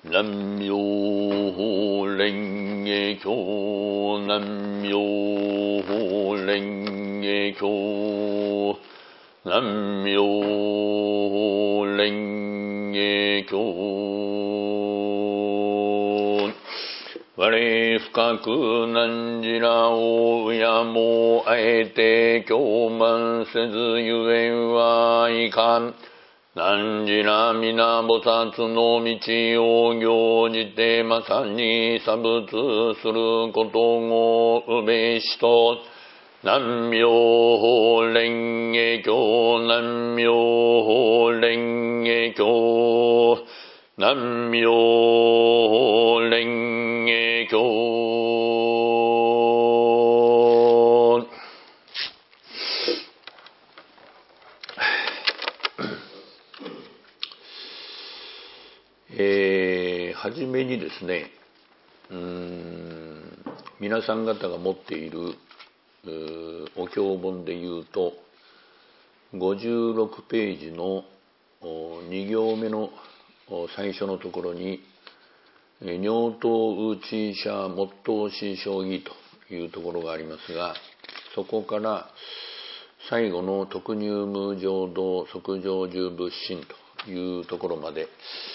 南無妙蓮華経。南無妙蓮華経。南無妙蓮華経。我深く難事らをやもあえて共慢せずゆえんはいかん。難事ら皆菩薩の道を行じてまさに作物することをうべしと。南無妙蓮華経。南無妙蓮華経。南無妙蓮華経。はじめにですね、皆さん方が持っているお経本でいうと56ページの2行目の最初のところに尿頭うちしゃもっとし将棋というところがありますが、そこから最後の特入無常道即成就仏心というところまで、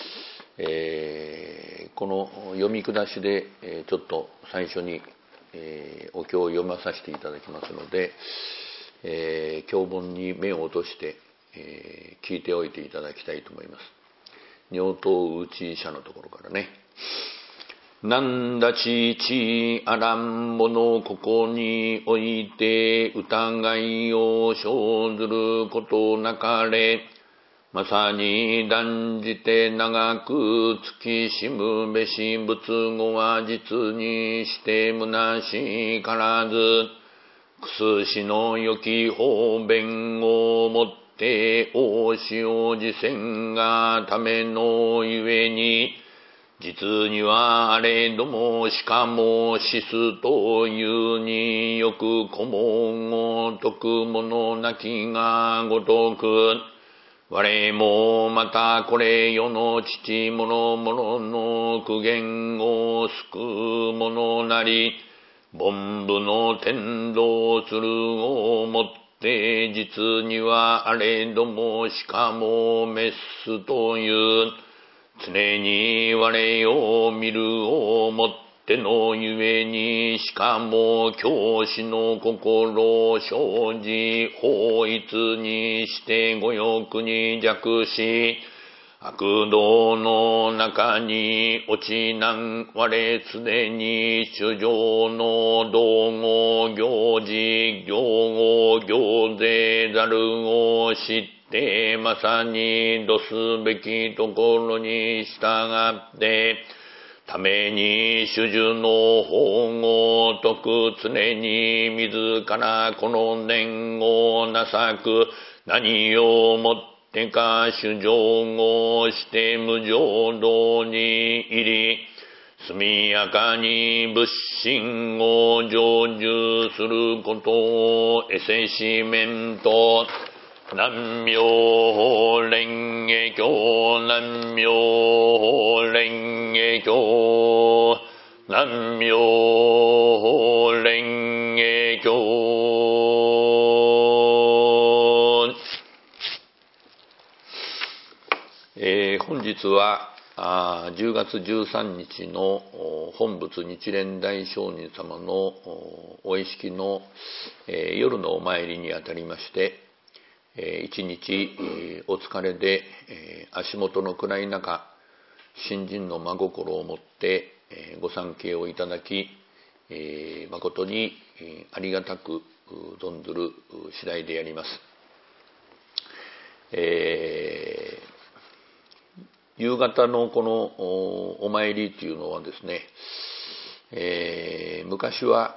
この読み下しでちょっと最初にお経を読まさせていただきますので、経本に目を落として聞いておいていただきたいと思います。尿頭うちしゃのところからね。なんだちちあらんものここにおいて疑いを生ずることなかれ。まさに断じて長く月しむべし仏語は実にしてむなしからず。くすしのよき方便をもって大塩自戦がためのゆえに、実にはあれどもしかも死すというによく顧問を説くものなきがごとく、我もまたこれ世の父もろもろの苦言を救うものなり、凡夫の天道するをもって実にはあれどもしかも滅すという、常に我を見るをもってのゆえに、しかも教師の心を生じ法一にして五欲に弱し、悪道の中に落ちなん我すでに主上の道後行事行後行税ざるを知ってまさに度すべきところに従ってために主従の法を説く、常に自らこの念をなさく、何をもってか主上をして無常道に入り、速やかに仏心を成就することを得せしめんと。南無妙蓮華経。南無妙蓮華経。南無妙蓮華経。本日は10月13日の本仏日蓮大聖人様のお意識の夜のお参りにあたりまして、一日お疲れで足元の暗い中、信心の真心をもってご参詣をいただき、誠にありがたく存ずる次第であります。夕方のこのお参りというのはですね、昔は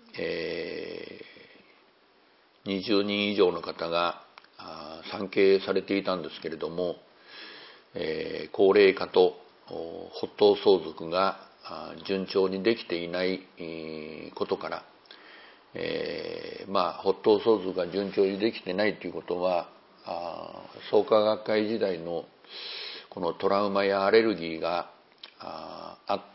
20人以上の方が参詣されていたんですけれども、高齢化と発頭相続が順調にできていないことから、発頭相続が順調にできてないということは、創価学会時代のこのトラウマやアレルギーがあって、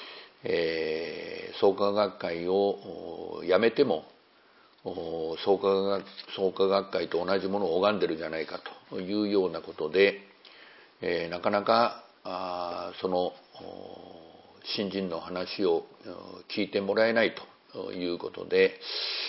創価学会を辞めても創価学会と同じものを拝んでるじゃないかというようなことで、なかなかその信心の話を聞いてもらえないということで、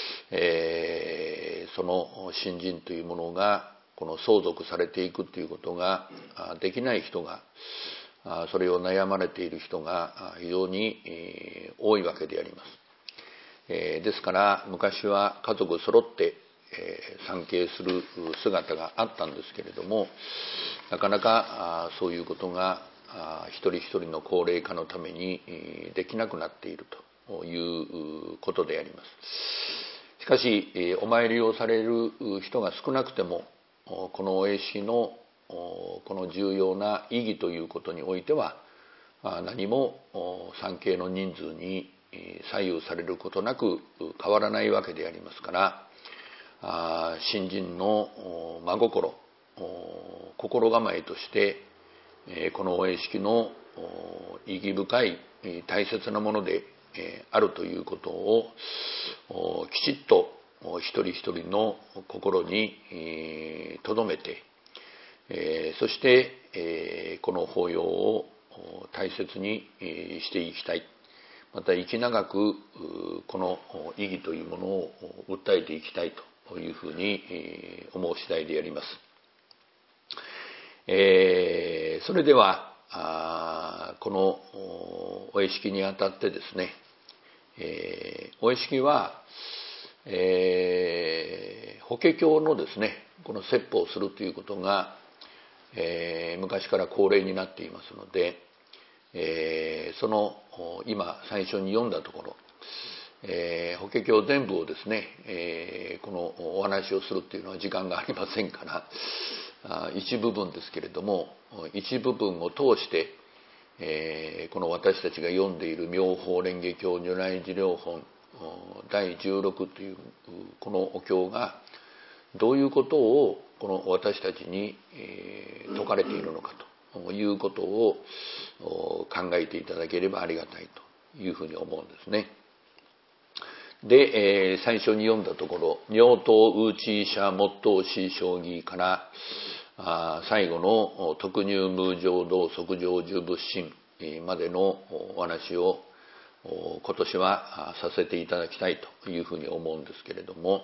その信心というものがこの相続されていくということができない人が、それを悩まれている人が非常に多いわけであります。ですから昔は家族揃って参詣する姿があったんですけれども、なかなかそういうことが一人一人の高齢化のためにできなくなっているということであります。しかしお参りをされる人が少なくても、このお絵式のこの重要な意義ということにおいては何も参詣の人数に左右されることなく変わらないわけでありますから、信心の真心、心構えとしてこのお絵式の意義深い大切なものであるということをきちっと一人一人の心に留めて、そしてこの法要を大切にしていきたい。また生き長くこの意義というものを訴えていきたいというふうに思う次第であります。それではこのお絵式にあたってですね、お絵式は法華経のですね、この説法をするということが昔から恒例になっていますので、その今最初に読んだところ、法華経全部をですね、このお話をするっていうのは時間がありませんから一部分ですけれども、一部分を通して、この私たちが読んでいる妙法蓮華経如来寿量本第16というこのお経がどういうことをこの私たちに説かれているのかということを考えていただければありがたいというふうに思うんですね。で、最初に読んだところ「尿頭ウーチーシャモットーシー将棋」から最後の「特入無常道即成就仏心」までのお話を今年はさせていただきたいというふうに思うんですけれども、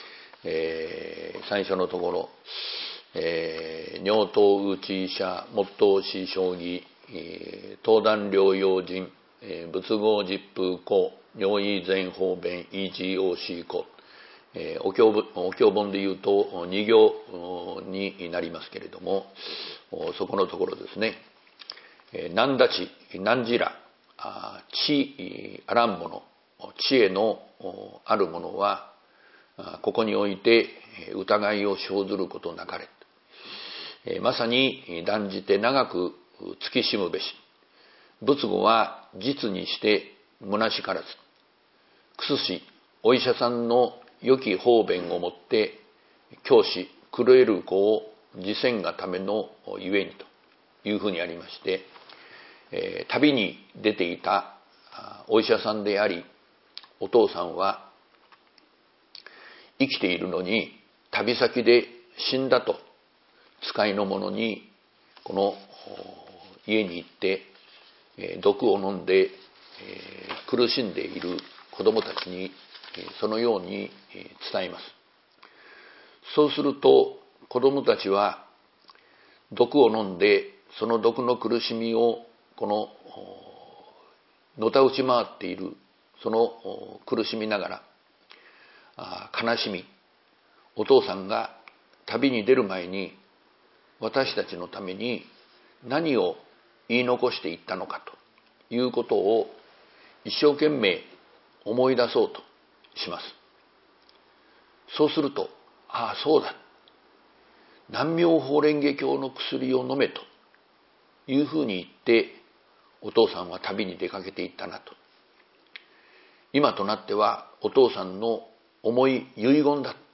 最初のところ尿頭ウーチーシャモットーシー将棋東壇療養人仏号実風公尿意全方便 EGOC 公、お経本でいうと2行になりますけれども、そこのところですね、何立ち何じら知あらんもの、知恵のあるものはここにおいて疑いを生ずることなかれ。まさに断じて長く突きしむべし。仏語は実にして虚しからず。くすしお医者さんの良き方便をもって教師狂える子を自せんがためのゆえにというふうにありまして、旅に出ていたお医者さんでありお父さんは生きているのに旅先で死んだと使いの者にこの家に行って毒を飲んで苦しんでいる子供たちにそのように伝えます。そうすると子供たちは毒を飲んでその毒の苦しみをこののたうち回っているその苦しみながら悲しみ、お父さんが旅に出る前に私たちのために何を言い残していったのかということを一生懸命思い出そうとします。そうすると、ああそうだ、南妙法蓮華経の薬を飲めというふうに言ってお父さんは旅に出かけていったなと。今となってはお父さんの重い遺言だ。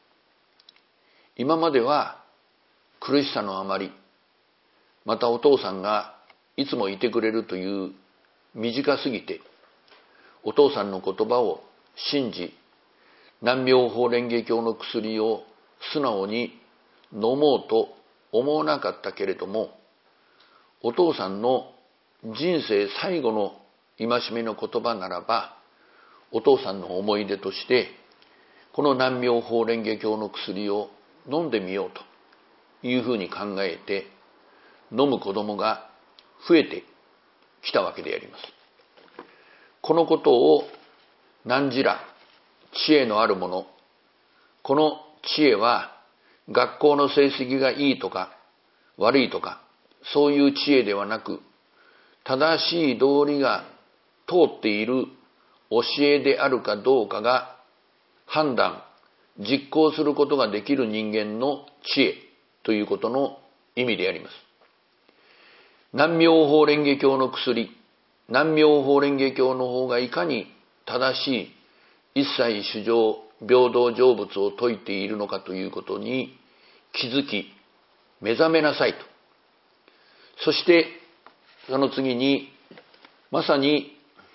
今までは苦しさのあまり、またお父さんがいつもいてくれるという短すぎて、お父さんの言葉を信じ、南妙法蓮華経の薬を素直に飲もうと思わなかったけれども、お父さんの人生最後の戒めの言葉ならば、お父さんの思い出として、この南妙法蓮華経の薬を飲んでみようというふうに考えて、飲む子供が増えてきたわけであります。このことを汝ら知恵のある者、この知恵は学校の成績がいいとか悪いとか、そういう知恵ではなく、正しい道理が通っている教えであるかどうかが判断、実行することができる人間の知恵ということの意味であります。南妙法蓮華経の薬、南妙法蓮華経の方がいかに正しい一切衆生平等成仏を説いているのかということに気づき、目覚めなさいと。そしてその次にまさに、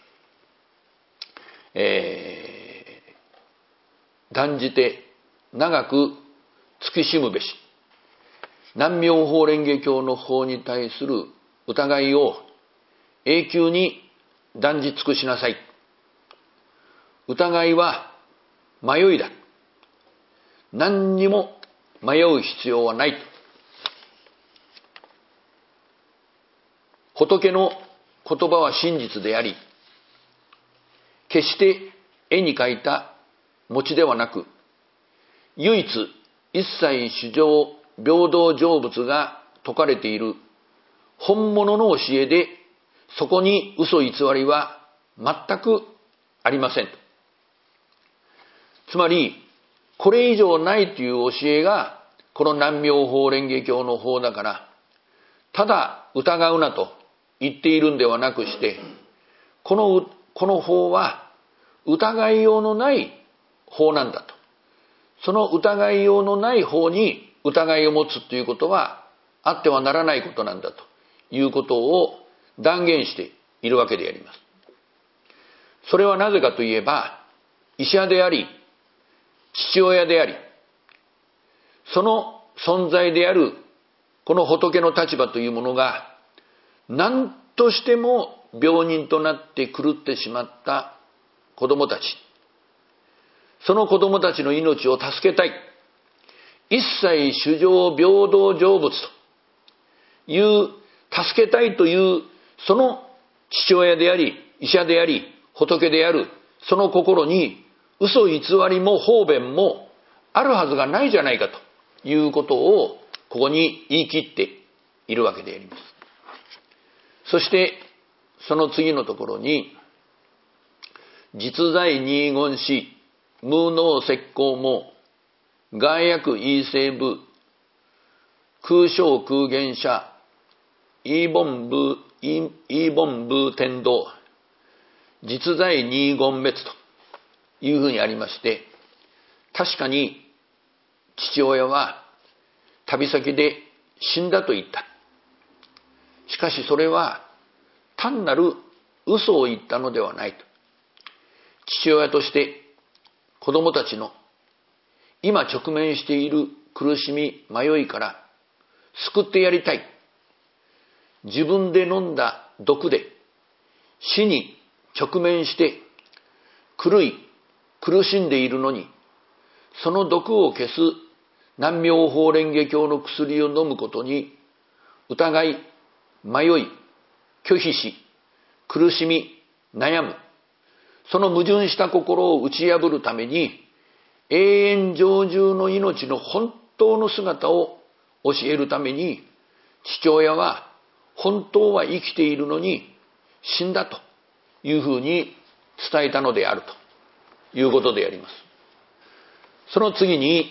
断じて長く突きしむべし。南妙法蓮華経の法に対する疑いを永久に断じ尽くしなさい。疑いは迷いだ。何にも迷う必要はないと。仏の言葉は真実であり、決して絵に描いた餅ではなく、唯一一切衆生平等成仏が説かれている本物の教えで、そこに嘘偽りは全くありません。つまり、これ以上ないという教えがこの南妙法蓮華経の法だから、ただ疑うなと言っているんではなくして、この法は疑いようのない法なんだと。その疑いようのない法に疑いを持つということはあってはならないことなんだということを断言しているわけであります。それはなぜかといえば、医者であり父親であり、その存在であるこの仏の立場というものが何としても病人となって狂ってしまった子供たち、その子供たちの命を助けたい、一切衆生平等成仏という助けたいというその父親であり医者であり仏であるその心に嘘偽りも方便もあるはずがないじゃないかということをここに言い切っているわけであります。そしてその次のところに、実在二言し無能石膏も外薬異性部空小空言者イーボンブ天道実在二言滅というふうにありまして、確かに父親は旅先で死んだと言った。しかしそれは単なる嘘を言ったのではないと。父親として子供たちの今直面している苦しみ迷いから救ってやりたい。自分で飲んだ毒で死に直面して苦しんでいるのに、その毒を消す南妙法蓮華経の薬を飲むことに疑い迷い拒否し苦しみ悩む、その矛盾した心を打ち破るために永遠常住の命の本当の姿を教えるために、父親は本当は生きているのに死んだというふうに伝えたのであるということであります。その次に、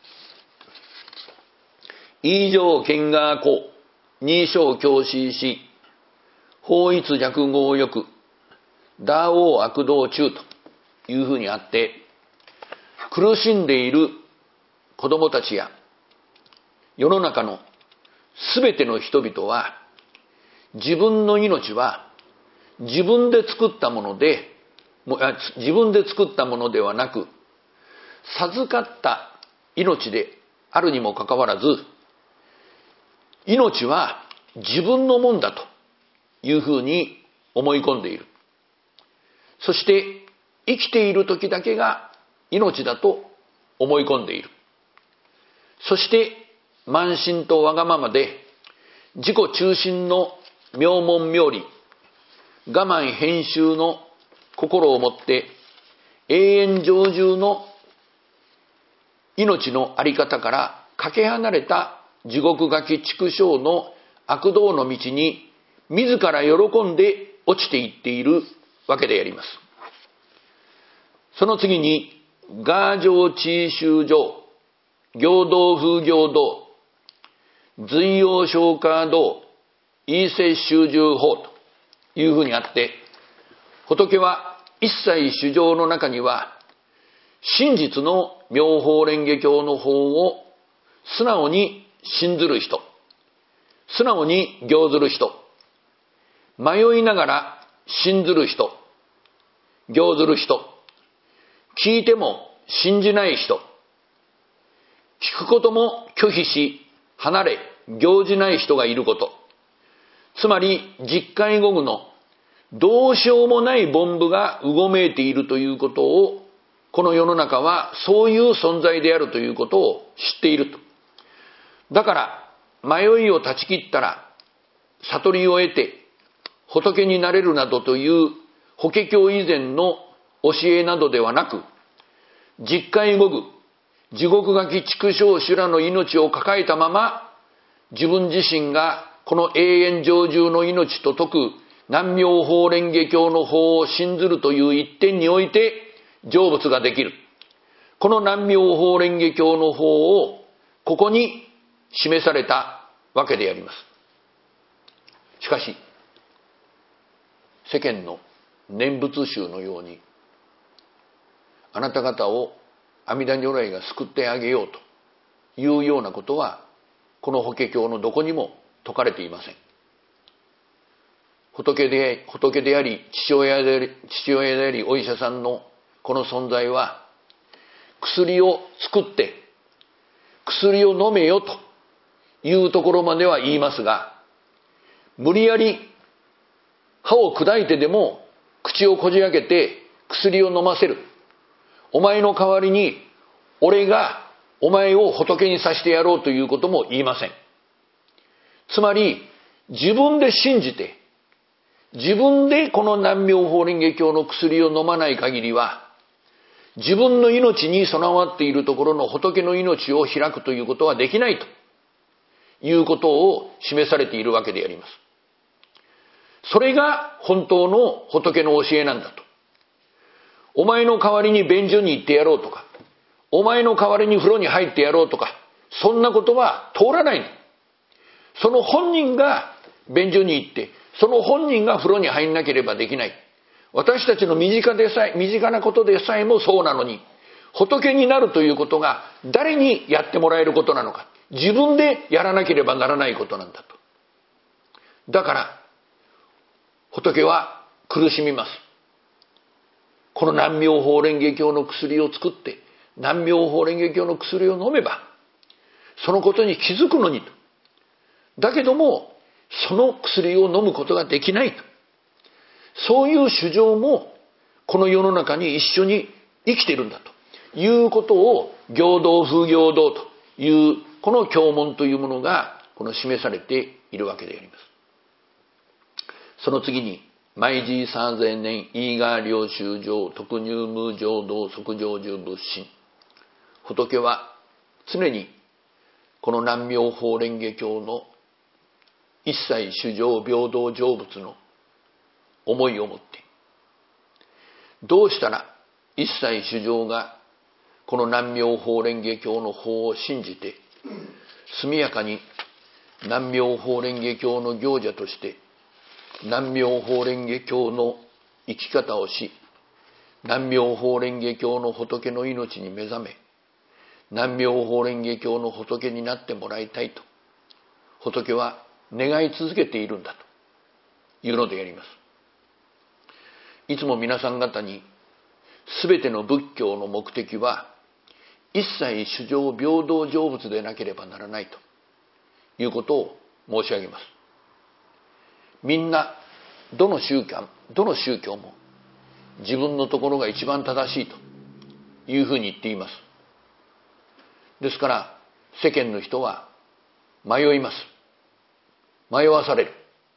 異常見が公二小教師し法一逆合欲打王悪道中というふうにあって、苦しんでいる子供たちや世の中のすべての人々は自分の命は自分で作ったものではなく、授かった命であるにもかかわらず、命は自分のもんだというふうに思い込んでいる。そして生きている時だけが命だと思い込んでいる。そして慢心とわがままで自己中心の妙門妙理、我慢編集の心をもって永遠常住の命のあり方からかけ離れた地獄がき畜生の悪道の道に自ら喜んで落ちていっているわけであります。その次に、我上地修上、行道風行道、随用消化道、異性修従法というふうにあって、仏は一切主情の中には、真実の妙法蓮華経の法を素直に信ずる人、素直に行ずる人、迷いながら信ずる人、行ずる人、聞いても信じない人、聞くことも拒否し離れ行じない人がいること、つまり実界語具のどうしようもない凡夫がうごめいているということを、この世の中はそういう存在であるということを知っていると。だから迷いを断ち切ったら悟りを得て仏になれるなどという法華経以前の教えなどではなく、実界語具、地獄がき畜生修羅の命を抱えたまま、自分自身がこの永遠常住の命と説く南妙法蓮華経の法を信ずるという一点において成仏ができる。この南妙法蓮華経の法をここに示されたわけであります。しかし世間の念仏宗のように、あなた方を阿弥陀如来が救ってあげようというようなことは、この法華経のどこにも説かれていません。仏であり父親でありお医者さんのこの存在は、薬を作って薬を飲めよというところまでは言いますが、無理やり歯を砕いてでも口をこじ開けて薬を飲ませる。お前の代わりに俺がお前を仏にさしてやろうということも言いません。つまり自分で信じて、自分でこの南妙法蓮華経の薬を飲まない限りは、自分の命に備わっているところの仏の命を開くということはできないということを示されているわけであります。それが本当の仏の教えなんだと。お前の代わりに便所に行ってやろうとか、お前の代わりに風呂に入ってやろうとか、そんなことは通らないの。その本人が便所に行って、その本人が風呂に入んなければできない。私たちの身近なことでさえもそうなのに、仏になるということが誰にやってもらえることなのか、自分でやらなければならないことなんだと。だから仏は苦しみます。この南妙法蓮華経の薬を作って、南妙法蓮華経の薬を飲めばそのことに気づくのにと。だけどもその薬を飲むことができないと。そういう主張もこの世の中に一緒に生きているんだということを、行道風行道というこの経文というものがこの示されているわけであります。その次に、毎時三千年イーガー領修上特入無浄土即成就仏心。仏は常にこの南妙法蓮華経の一切主情平等成仏の思いを持って、どうしたら一切主情がこの南妙法蓮華経の法を信じて速やかに南妙法蓮華経の行者として南妙法蓮華経の生き方をし、南妙法蓮華経の仏の命に目覚め、南妙法蓮華経の仏になってもらいたいと仏は願い続けているんだいうのであります。いつも皆さん方に、すべての仏教の目的は一切衆生平等成仏でなければならないということを申し上げます。みんなどの宗教も自分のところが一番正しいというふうに言っています。ですから世間の人は迷います。迷わされる。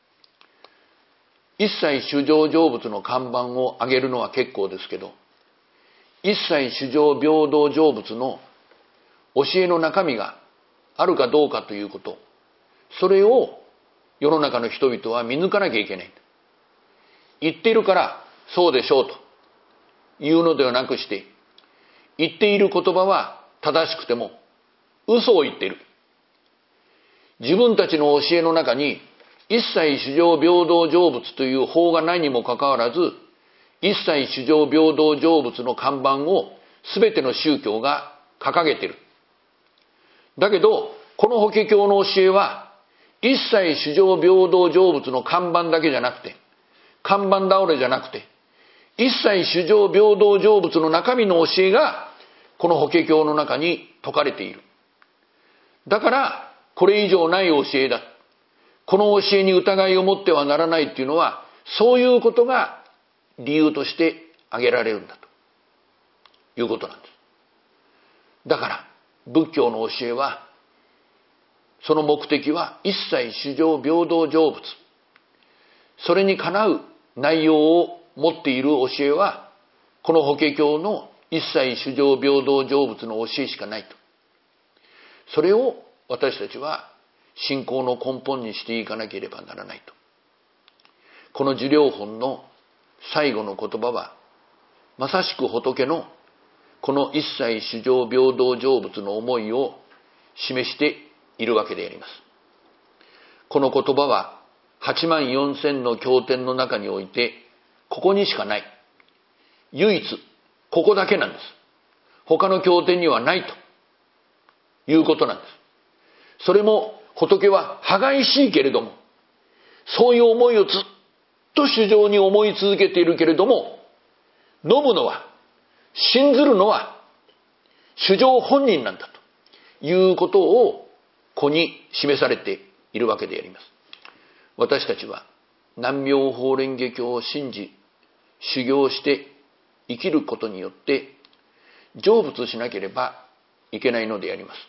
一切衆生成仏の看板を上げるのは結構ですけど、一切衆生平等成仏の教えの中身があるかどうかということ、それを世の中の人々は見抜かなきゃいけない。言っているからそうでしょうというのではなくして、言っている言葉は正しくても嘘を言っている。自分たちの教えの中に一切衆生平等成仏という法がないにもかかわらず、一切衆生平等成仏の看板を全ての宗教が掲げている。だけどこの法華経の教えは一切衆生平等成仏の看板だけじゃなくて、看板倒れじゃなくて、一切衆生平等成仏の中身の教えがこの法華経の中に説かれている。だからこれ以上ない教えだ、この教えに疑いを持ってはならないっていうのは、そういうことが理由として挙げられるんだということなんです。だから仏教の教えは、その目的は一切衆生平等成仏、それにかなう内容を持っている教えはこの法華経の一切衆生平等成仏の教えしかないと。それを私たちは信仰の根本にしていかなければならないと。この受領本の最後の言葉は、まさしく仏のこの一切衆生平等成仏の思いを示しているわけであります。この言葉は8万4千の経典の中においてここにしかない、唯一ここだけなんです。他の経典にはないということなんです。それも仏は歯がしいけれども、そういう思いをずっと衆生に思い続けているけれども、飲むのは、信ずるのは衆生本人なんだということをここに示されているわけであります。私たちは南妙法蓮華経を信じ修行して生きることによって成仏しなければいけないのであります。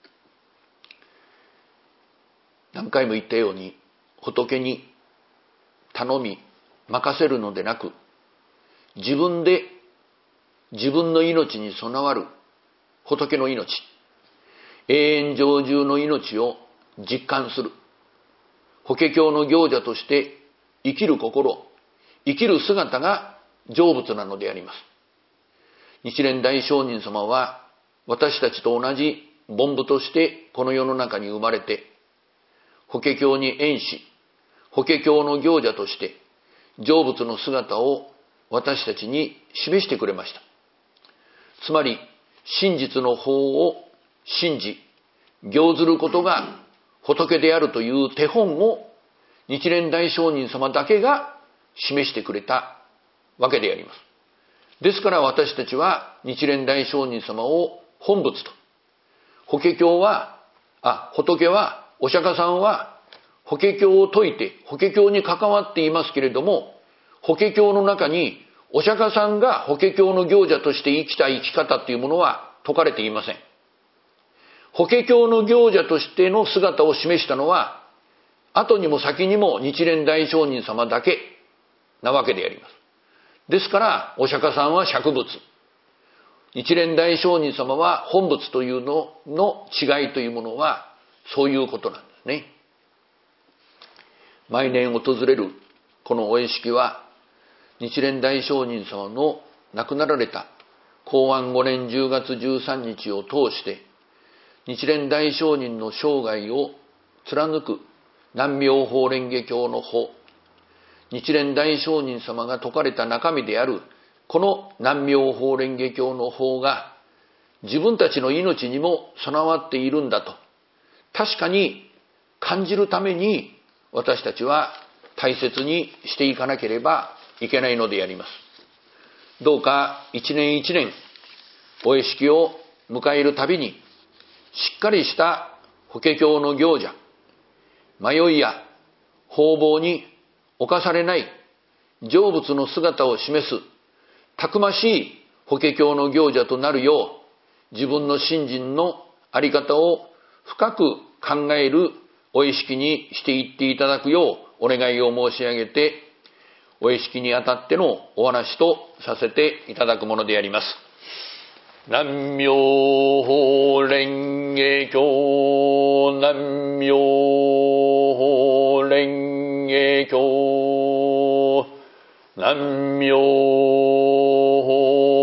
何回も言ったように、仏に頼み任せるのでなく、自分で自分の命に備わる仏の命、永遠成就の命を実感する法華経の行者として生きる心、生きる姿が成仏なのであります。日蓮大聖人様は私たちと同じ凡夫としてこの世の中に生まれて、法華経に縁し、法華経の行者として成仏の姿を私たちに示してくれました。つまり真実の法を信じ行ずることが仏であるという手本を日蓮大聖人様だけが示してくれたわけであります。ですから私たちは日蓮大聖人様を本仏と、法華経は仏は、お釈迦さんは法華経を説いて法華経に関わっていますけれども、法華経の中にお釈迦さんが法華経の行者として生きた生き方というものは説かれていません。法華経の行者としての姿を示したのは後にも先にも日蓮大聖人様だけなわけであります。ですからお釈迦さんは釈仏、日蓮大聖人様は本仏というのの違いというものはそういうことなんですね。毎年訪れるこのお会式は、日蓮大聖人様の亡くなられた弘安5年10月13日を通して、日蓮大聖人の生涯を貫く南妙法蓮華経の法、日蓮大聖人様が説かれた中身であるこの南妙法蓮華経の法が自分たちの命にも備わっているんだと確かに感じるために、私たちは大切にしていかなければいけないのであります。どうか一年一年お会式を迎えるたびにしっかりした法華経の行者、迷いや方々に侵されない成仏の姿を示すたくましい法華経の行者となるよう、自分の信心のあり方を深く考えるお会式にしていっていただくようお願いを申し上げて、お会式にあたってのお話とさせていただくものであります。南無法蓮華経、南無法蓮華経、南無法